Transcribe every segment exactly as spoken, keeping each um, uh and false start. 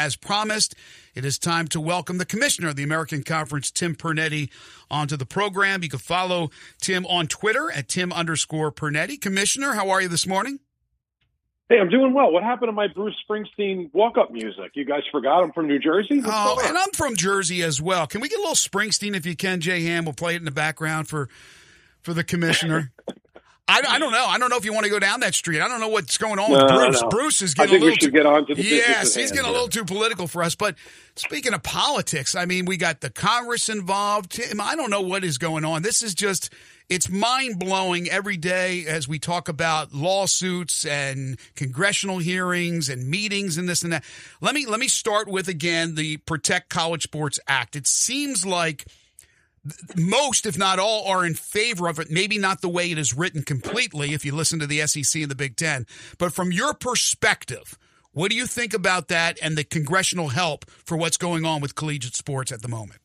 as promised, it is time to welcome the commissioner of the American Conference, Tim Pernetti, onto the program. You can follow Tim on Twitter at Tim underscore Pernetti. Commissioner, how are you this morning? Hey, I'm doing well. What happened to my Bruce Springsteen walk-up music? You guys forgot I'm from New Jersey? What's oh, and I'm from Jersey as well. Can we get a little Springsteen if you can, Jay Ham? We'll play it in the background for for the commissioner. I, I don't know. I don't know if you want to go down that street. I don't know what's going on with no, Bruce. No. Bruce is I getting think a little we should too, get on to the yes, he's getting hand. a little too political for us. But speaking of politics, I mean, we got the Congress involved. Tim, I don't know what is going on. This is just, it's mind-blowing every day as we talk about lawsuits and congressional hearings and meetings and this and that. Let me let me start with, again, the Protect College Sports Act. It seems like most, if not all, are in favor of it. Maybe not the way it is written completely if you listen to the S E C and the Big Ten. But from your perspective, what do you think about that and the congressional help for what's going on with collegiate sports at the moment?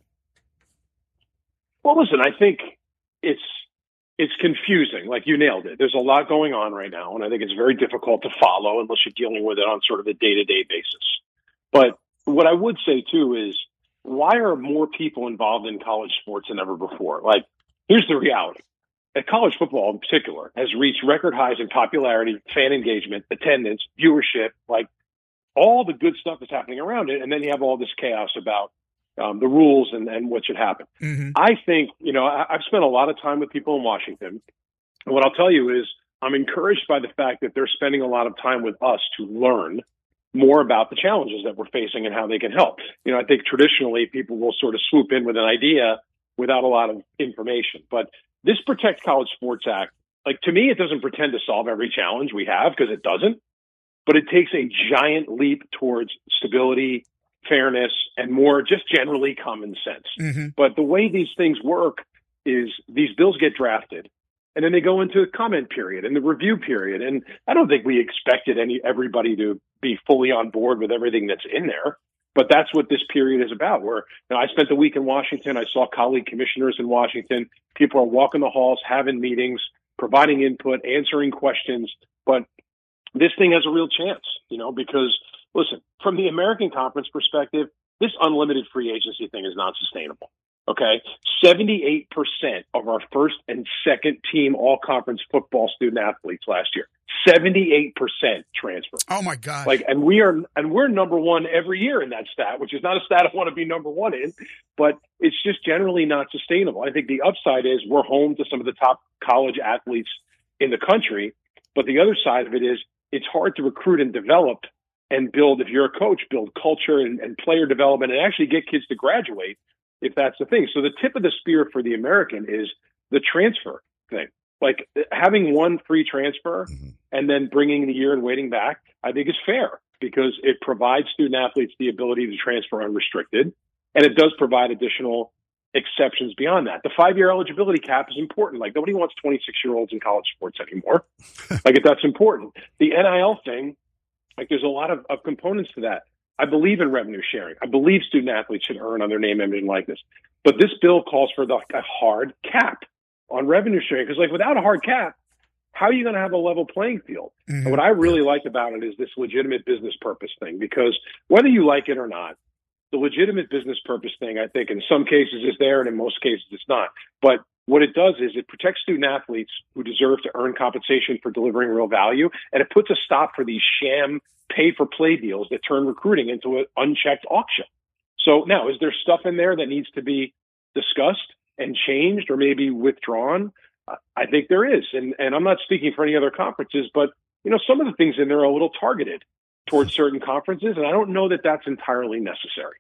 Well, listen, I think it's it's confusing. Like, you nailed it. There's a lot going on right now, and I think it's very difficult to follow unless you're dealing with it on sort of a day-to-day basis. But what I would say, too, is why are more people involved in college sports than ever before? Like, here's the reality. That college football in particular has reached record highs in popularity, fan engagement, attendance, viewership, like all the good stuff that's happening around it. And then you have all this chaos about um, the rules and, and what should happen. Mm-hmm. I think, you know, I, I've spent a lot of time with people in Washington. And what I'll tell you is I'm encouraged by the fact that they're spending a lot of time with us to learn more about the challenges that we're facing and how they can help. You know, I think traditionally people will sort of swoop in with an idea without a lot of information. But this Protect College Sports Act, like, to me, it doesn't pretend to solve every challenge we have, because it doesn't. But it takes a giant leap towards stability, fairness, and more just generally common sense. Mm-hmm. But the way these things work is these bills get drafted, and then they go into the comment period and the review period. And I don't think we expected any everybody to be fully on board with everything that's in there. But that's what this period is about, where, you know, I spent the week in Washington. I saw colleague commissioners in Washington. People are walking the halls, having meetings, providing input, answering questions. But this thing has a real chance, you know, because, listen, from the American Conference perspective, this unlimited free agency thing is not sustainable. Okay, seventy-eight percent of our first and second team all-conference football student athletes last year, seventy-eight percent transfer. Oh my God! Like, and we are, and we're number one every year in that stat, which is not a stat I want to be number one in, but it's just generally not sustainable. I think the upside is we're home to some of the top college athletes in the country, but the other side of it is it's hard to recruit and develop and build, if you're a coach, build culture and, and player development and actually get kids to graduate, if that's the thing. So the tip of the spear for the American is the transfer thing. Like, having one free transfer mm-hmm. and then bringing the year and waiting back, I think is fair, because it provides student athletes the ability to transfer unrestricted, and it does provide additional exceptions beyond that. The five-year eligibility cap is important. Like, nobody wants twenty-six-year-olds in college sports anymore. Like, that's important. The N I L thing, like, there's a lot of, of components to that. I believe in revenue sharing. I believe student athletes should earn on their name, image, and likeness. But this bill calls for the, a hard cap on revenue sharing. Because, like, without a hard cap, how are you going to have a level playing field? Mm-hmm. And what I really like about it is this legitimate business purpose thing. Because whether you like it or not, the legitimate business purpose thing, I think, in some cases is there, and in most cases it's not. But what it does is it protects student athletes who deserve to earn compensation for delivering real value, and it puts a stop for these sham pay-for-play deals that turn recruiting into an unchecked auction. So now, is there stuff in there that needs to be discussed and changed or maybe withdrawn? I think there is. And, and I'm not speaking for any other conferences, but, you know, some of the things in there are a little targeted towards certain conferences, and I don't know that that's entirely necessary.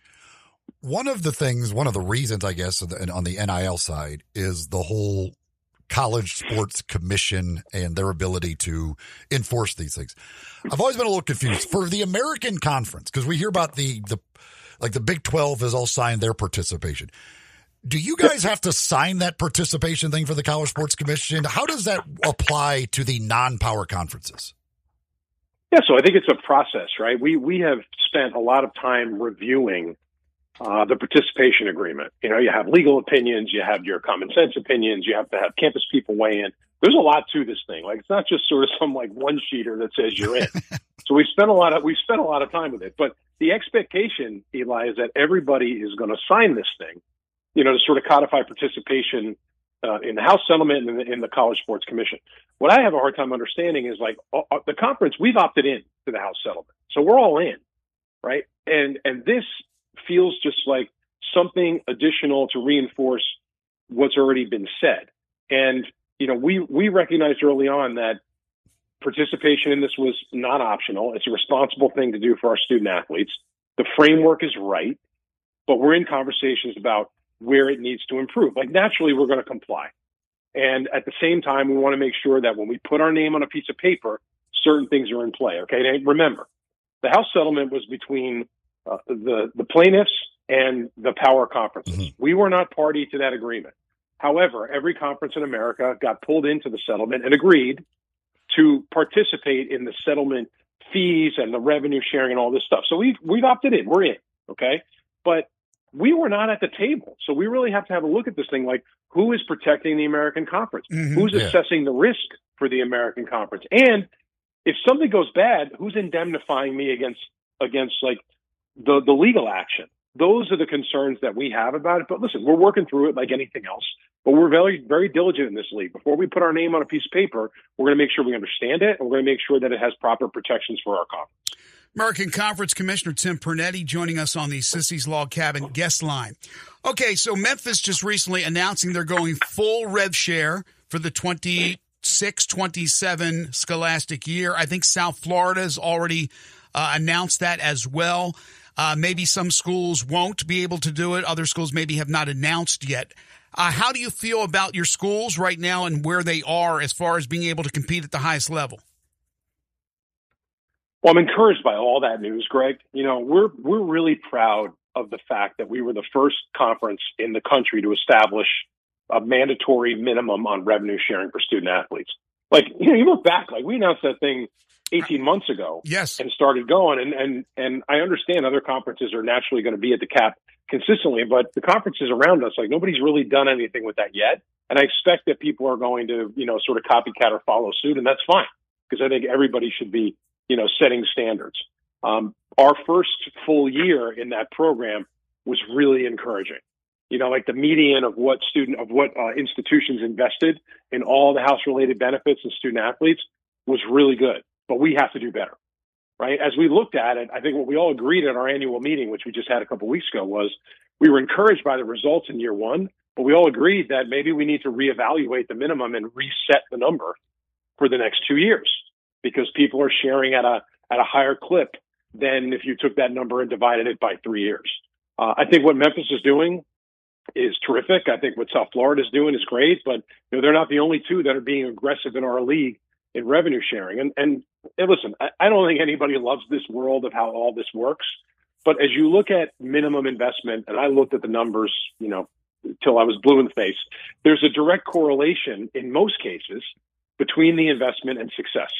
One of the things, one of the reasons, I guess, on the N I L side is the whole College Sports Commission and their ability to enforce these things. I've always been a little confused for the American Conference, because we hear about the, the, like the Big twelve has all signed their participation. Do you guys have to sign that participation thing for the College Sports Commission? How does that apply to the non-power conferences? Yeah, so I think it's a process, right? We we have spent a lot of time reviewing uh, the participation agreement. You know, you have legal opinions, you have your common sense opinions, you have to have campus people weigh in. There's a lot to this thing. Like, it's not just sort of some like one sheeter that says you're in. So we spent a lot of we spent a lot of time with it. But the expectation, Eli, is that everybody is going to sign this thing, you know, to sort of codify participation uh, in the House settlement and in the, in the College Sports Commission. What I have a hard time understanding is like uh, the conference, we've opted in to the House settlement, so we're all in, right? And and this feels just like something additional to reinforce what's already been said. And you know, we we recognized early on that participation in this was not optional. It's a responsible thing to do for our student athletes. The framework is right, but we're in conversations about where it needs to improve. Like, naturally, we're going to comply. And at the same time, we want to make sure that when we put our name on a piece of paper, certain things are in play. Okay. And remember, the House settlement was between uh, the, the plaintiffs and the power conferences. Mm-hmm. We were not party to that agreement. However, every conference in America got pulled into the settlement and agreed to participate in the settlement fees and the revenue sharing and all this stuff. So we've, we've opted in. We're in. Okay. But we were not at the table. So we really have to have a look at this thing like, who is protecting the American Conference? Mm-hmm. Who's yeah. assessing the risk for the American Conference? And if something goes bad, who's indemnifying me against against like the, the legal action? Those are the concerns that we have about it. But listen, we're working through it like anything else. But we're very, very diligent in this league. Before we put our name on a piece of paper, we're going to make sure we understand it, and we're going to make sure that it has proper protections for our conference. American Conference Commissioner Tim Pernetti joining us on the Sissy's Log Cabin guest line. Okay, so Memphis just recently announcing they're going full rev share for the twenty-six twenty-seven scholastic year. I think South Florida has already uh, announced that as well. Uh, maybe some schools won't be able to do it. Other schools maybe have not announced yet. Uh, how do you feel about your schools right now and where they are as far as being able to compete at the highest level? Well, I'm encouraged by all that news, Greg. You know, we're we're really proud of the fact that we were the first conference in the country to establish a mandatory minimum on revenue sharing for student athletes. Like, you know, you look back, like we announced that thing eighteen months ago, yes, and started going. And and and I understand other conferences are naturally going to be at the cap consistently, but the conferences around us, like nobody's really done anything with that yet. And I expect that people are going to, you know, sort of copycat or follow suit, and that's fine because I think everybody should be, you know, setting standards. Um, our first full year in that program was really encouraging. You know, like the median of what student of what uh, institutions invested in all the house related benefits and student athletes was really good, but we have to do better, right? As we looked at it, I think what we all agreed at our annual meeting, which we just had a couple of weeks ago, was we were encouraged by the results in year one, but we all agreed that maybe we need to reevaluate the minimum and reset the number for the next two years. Because people are sharing at a at a higher clip than if you took that number and divided it by three years. Uh, I think what Memphis is doing is terrific. I think what South Florida is doing is great, but you know they're not the only two that are being aggressive in our league in revenue sharing. And and, and listen, I, I don't think anybody loves this world of how all this works. But as you look at minimum investment, and I looked at the numbers, you know, till I was blue in the face, there's a direct correlation in most cases between the investment and success.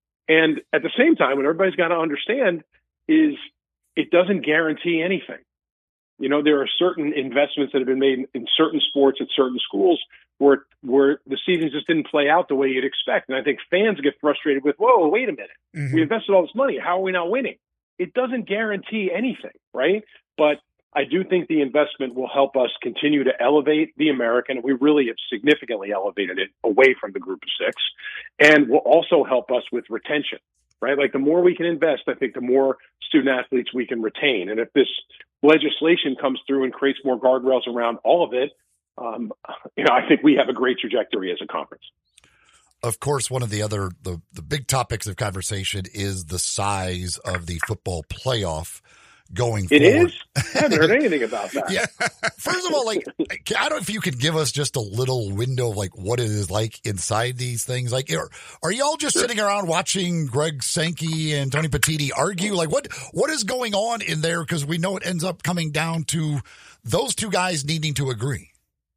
And at the same time, what everybody's got to understand is it doesn't guarantee anything. You know, there are certain investments that have been made in certain sports at certain schools where where the season just didn't play out the way you'd expect. And I think fans get frustrated with, whoa, wait a minute. Mm-hmm. We invested all this money. How are we not winning? It doesn't guarantee anything, right? But I do think the investment will help us continue to elevate the American. We really have significantly elevated it away from the group of six, and will also help us with retention, right? Like the more we can invest, I think the more student athletes we can retain. And if this legislation comes through and creates more guardrails around all of it, um, you know, I think we have a great trajectory as a conference. Of course, one of the other, the, the big topics of conversation is the size of the football playoff going it forward. Is? I haven't heard anything about that. Yeah. First of all, like, I don't know if you could give us just a little window of like what it is like inside these things. Like, are, are y'all just sure. sitting around watching Greg Sankey and Tony Petitti argue? Like, what what is going on in there? Because we know it ends up coming down to those two guys needing to agree.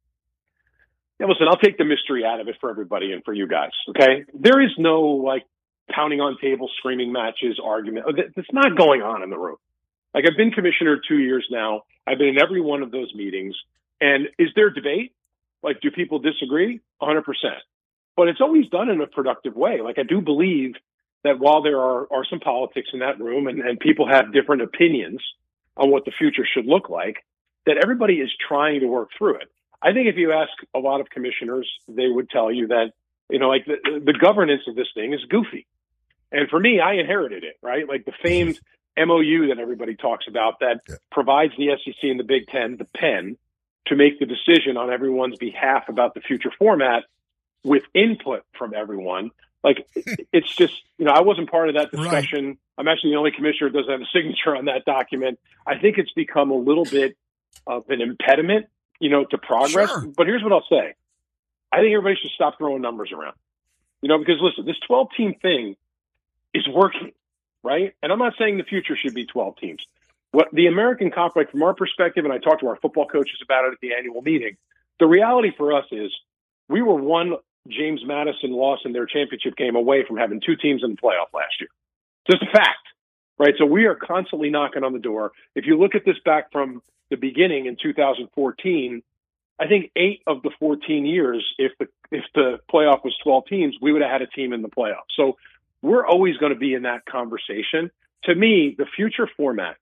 Yeah, listen, I'll take the mystery out of it for everybody and for you guys. Okay, there is no like pounding on tables, screaming matches, argument. That's not going on in the room. Like, I've been commissioner two years now. I've been in every one of those meetings. And is there debate? Like, do people disagree? one hundred percent. But it's always done in a productive way. Like, I do believe that while there are, are some politics in that room and, and people have different opinions on what the future should look like, that everybody is trying to work through it. I think if you ask a lot of commissioners, they would tell you that, you know, like the, the governance of this thing is goofy. And for me, I inherited it, right? Like the famed M O U that everybody talks about that yeah. provides the S E C and the Big Ten the pen to make the decision on everyone's behalf about the future format with input from everyone. Like, it's just, you know, I wasn't part of that discussion. Right. I'm actually the only commissioner who doesn't have a signature on that document. I think it's become a little bit of an impediment, you know, to progress. Sure. But here's what I'll say. I think everybody should stop throwing numbers around, you know, because listen, this twelve team thing is working, right? And I'm not saying the future should be twelve teams. What the American Conference, from our perspective, and I talked to our football coaches about it at the annual meeting, the reality for us is we were one James Madison loss in their championship game away from having two teams in the playoff last year. Just a fact, right? So we are constantly knocking on the door. If you look at this back from the beginning in two thousand fourteen, I think eight of the fourteen years, if the if the playoff was twelve teams, we would have had a team in the playoff. So we're always going to be in that conversation. To me, the future format,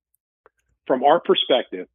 from our perspective,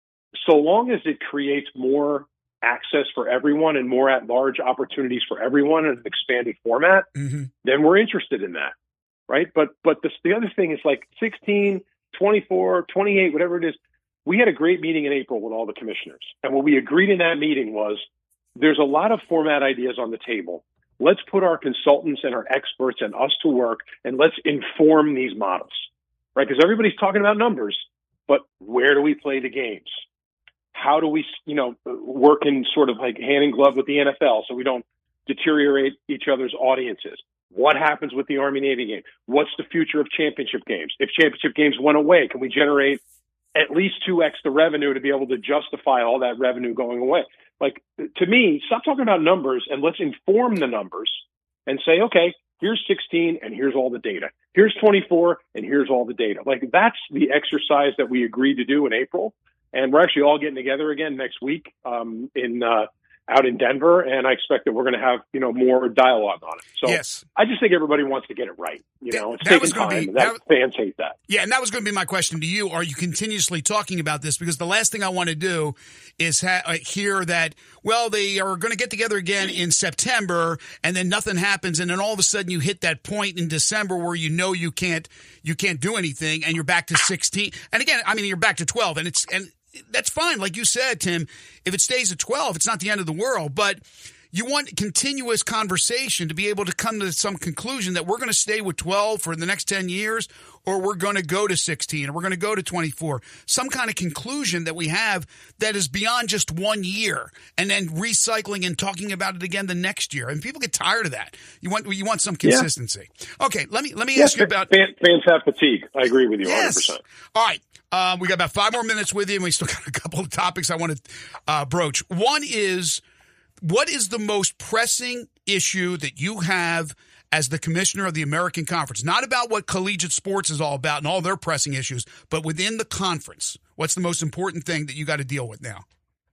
so long as it creates more access for everyone and more at-large opportunities for everyone in an expanded format, mm-hmm. then we're interested in that, right? But but the, the other thing is like sixteen, twenty-four, twenty-eight, whatever it is. We had a great meeting in April with all the commissioners. And what we agreed in that meeting was there's a lot of format ideas on the table. Let's put our consultants and our experts and us to work, and let's inform these models, right? Because everybody's talking about numbers, but where do we play the games? How do we, you know, work in sort of like hand in glove with the N F L so we don't deteriorate each other's audiences? What happens with the Army-Navy game? What's the future of championship games? If championship games went away, can we generate at least two X the revenue to be able to justify all that revenue going away? Like, to me, stop talking about numbers and let's inform the numbers and say, okay, here's sixteen and here's all the data. Here's twenty-four and here's all the data. Like, that's the exercise that we agreed to do in April. And we're actually all getting together again next week um, in uh, out in Denver, and I expect that we're going to have, you know, more dialogue on it. So yes. I just think everybody wants to get it right. You know, it's that taking was time. Be, that, that, fans hate that. Yeah, and that was going to be my question to you. Are you continuously talking about this? Because the last thing I want to do is ha- uh, hear that, well, they are going to get together again in September, and then nothing happens, and then all of a sudden you hit that point in December where you know you can't you can't do anything, and you're back to sixteen. And again, I mean, you're back to twelve, and it's and that's fine. Like you said, Tim, if it stays at twelve, it's not the end of the world. But you want continuous conversation to be able to come to some conclusion that we're going to stay with twelve for the next ten years, or we're going to go to sixteen, or we're going to go to twenty-four. Some kind of conclusion that we have that is beyond just one year, and then recycling and talking about it again the next year. And people get tired of that. You want you want some consistency. Yeah. Okay, let me let me yeah, ask you about fans have fatigue. I agree with you yes. one hundred percent. All right. Um, we got about five more minutes with you, and we still got a couple of topics I want to uh, broach. One is, what is the most pressing issue that you have as the commissioner of the American Conference? Not about what collegiate sports is all about and all their pressing issues, but within the conference. What's the most important thing that you got to deal with now?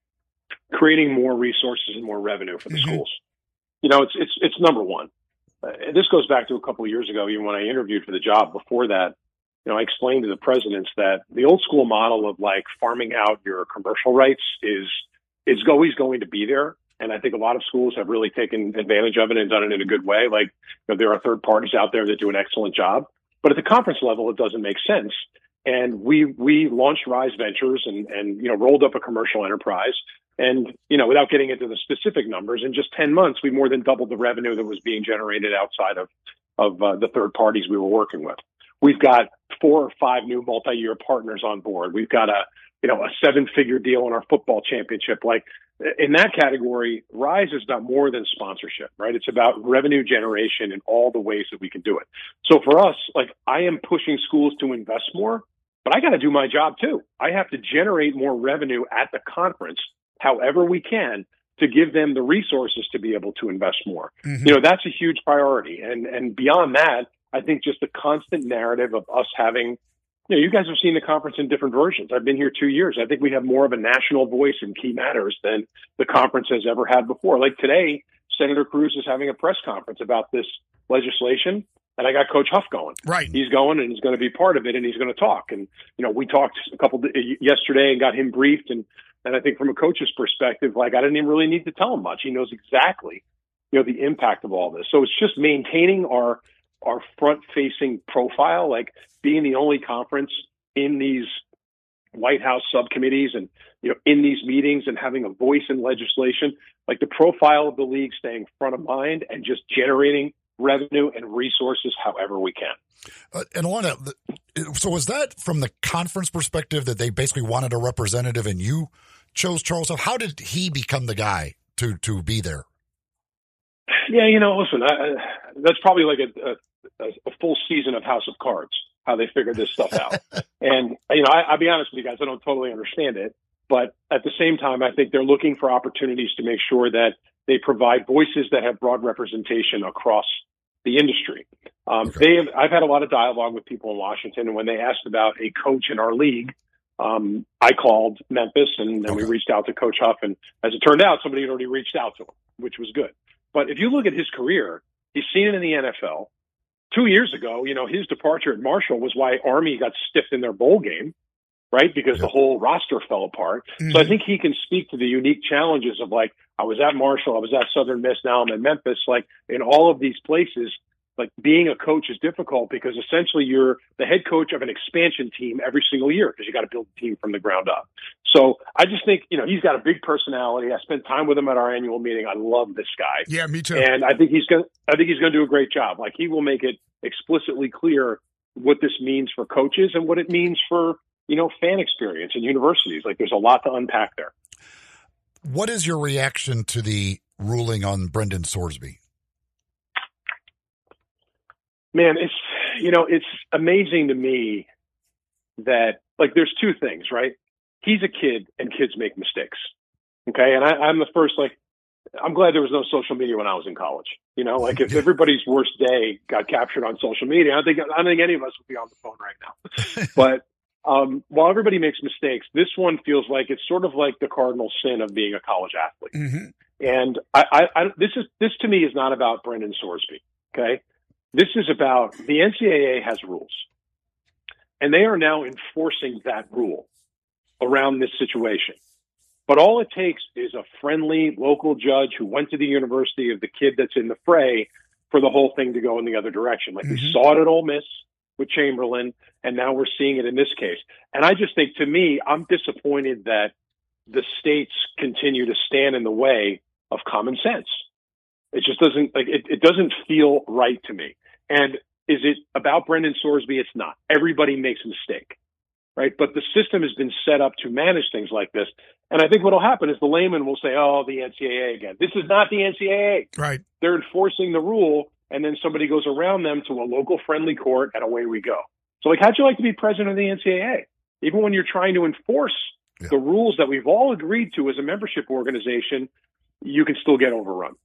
Creating more resources and more revenue for the mm-hmm. schools. You know, it's it's it's number one. Uh, this goes back to a couple of years ago, even when I interviewed for the job. Before that, you know, I explained to the presidents that the old school model of like farming out your commercial rights is is always going to be there. And I think a lot of schools have really taken advantage of it and done it in a good way. Like, you know, there are third parties out there that do an excellent job. But at the conference level, it doesn't make sense. And we we launched Rise Ventures and, and you know, rolled up a commercial enterprise. And, you know, without getting into the specific numbers, in just ten months, we more than doubled the revenue that was being generated outside of, of uh, the third parties we were working with. We've got four or five new multi-year partners on board. We've got a, you know, a seven-figure deal in our football championship. Like, in that category, Rise is about more than sponsorship, right? It's about revenue generation in all the ways that we can do it. So for us, like, I am pushing schools to invest more, but I got to do my job too. I have to generate more revenue at the conference, however we can, to give them the resources to be able to invest more. Mm-hmm. You know, that's a huge priority. And and beyond that, I think just the constant narrative of us having you know, you guys have seen the conference in different versions. I've been here two years. I think we have more of a national voice in key matters than the conference has ever had before. Like today, Senator Cruz is having a press conference about this legislation, and I got Coach Huff going. Right. He's going, and he's going to be part of it, and he's going to talk. And, you know, we talked a couple yesterday and got him briefed, and, and I think from a coach's perspective, like, I didn't even really need to tell him much. He knows exactly, you know, the impact of all this. So it's just maintaining our our front-facing profile, like being the only conference in these White House subcommittees and, you know, in these meetings and having a voice in legislation, like the profile of the league staying front of mind and just generating revenue and resources however we can. Uh, and Alana, so was that from the conference perspective that they basically wanted a representative and you chose Charles Huff? How did he become the guy to, to be there? Yeah, you know, listen, I, that's probably like a, a, a full season of House of Cards, how they figured this stuff out. And, you know, I, I'll be honest with you guys, I don't totally understand it. But at the same time, I think they're looking for opportunities to make sure that they provide voices that have broad representation across the industry. Um, Okay. they have, I've had a lot of dialogue with people in Washington, and when they asked about a coach in our league, um, I called Memphis, and then Okay. we reached out to Coach Huff. And as it turned out, somebody had already reached out to him, which was good. But if you look at his career, he's seen it in the N F L. Two years ago, you know, his departure at Marshall was why Army got stiffed in their bowl game, right? Because Yep. the whole roster fell apart. Mhm. So I think he can speak to the unique challenges of, like, I was at Marshall, I was at Southern Miss, now I'm in Memphis. Like, in all of these places, like, being a coach is difficult because essentially you're the head coach of an expansion team every single year because you got to build the team from the ground up. So I just think, you know, he's got a big personality. I spent time with him at our annual meeting. I love this guy. Yeah, me too. And I think he's going to, I think he's going to do a great job. Like, he will make it explicitly clear what this means for coaches and what it means for, you know, fan experience and universities. Like, there's a lot to unpack there. What is your reaction to the ruling on Brendan Sorsby? Man, it's, you know, it's amazing to me that, like, there's two things, right? He's a kid and kids make mistakes. Okay. And I, I'm the first, like, I'm glad there was no social media when I was in college. You know, like, if everybody's worst day got captured on social media, I don't think, I don't think any of us would be on the phone right now. But um, while everybody makes mistakes, this one feels like it's sort of like the cardinal sin of being a college athlete. Mhm. And I, I, I, this is, this to me is not about Brendan Sorsby. Okay. This is about the N C double A has rules, and they are now enforcing that rule around this situation. But all it takes is a friendly local judge who went to the university of the kid that's in the fray for the whole thing to go in the other direction. Like, we Mhm. saw it at Ole Miss with Chamberlain, and now we're seeing it in this case. And I just think, to me, I'm disappointed that the states continue to stand in the way of common sense. It just doesn't, like, it, it doesn't feel right to me. And is it about Brendan Sorsby? It's not. Everybody makes a mistake, right? But the system has been set up to manage things like this. And I think what will happen is the layman will say, oh, the N C double A again. This is not the N C double A. Right. They're enforcing the rule, and then somebody goes around them to a local friendly court, and away we go. So, like, how'd you like to be president of the N C double A? Even when you're trying to enforce Yeah. the rules that we've all agreed to as a membership organization, you can still get overrun.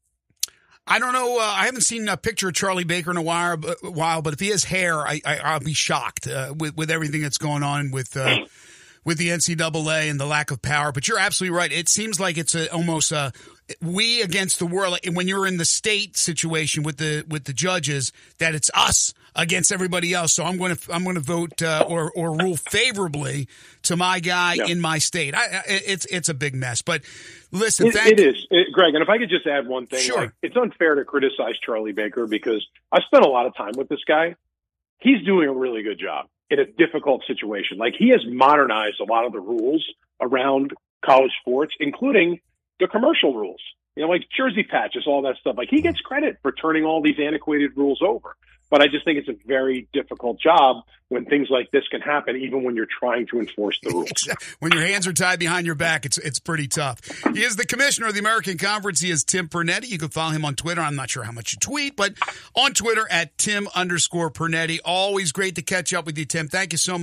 I don't know. Uh, I haven't seen a picture of Charlie Baker in a while, a while but if he has hair, I, I, I'll be shocked uh, with, with everything that's going on with uh, with the N C double A and the lack of power. But you're absolutely right. It seems like it's a, almost a we against the world. When you're in the state situation with the with the judges, that it's us against everybody else. So I'm going to I'm going to vote uh, or or rule favorably to my guy Yeah. in my state. I, I, it's it's a big mess. But listen, It, thank it is, it, Greg. And if I could just add one thing, Sure. like, it's unfair to criticize Charlie Baker because I spent a lot of time with this guy. He's doing a really good job in a difficult situation. Like, he has modernized a lot of the rules around college sports, including the commercial rules, you know, like jersey patches, all that stuff. Like, he gets credit for turning all these antiquated rules over. But I just think it's a very difficult job when things like this can happen, even when you're trying to enforce the rules. When your hands are tied behind your back, it's it's pretty tough. He is the commissioner of the American Conference. He is Tim Pernetti. You can follow him on Twitter. I'm not sure how much you tweet, but on Twitter at Tim underscore Pernetti. Always great to catch up with you, Tim. Thank you so much.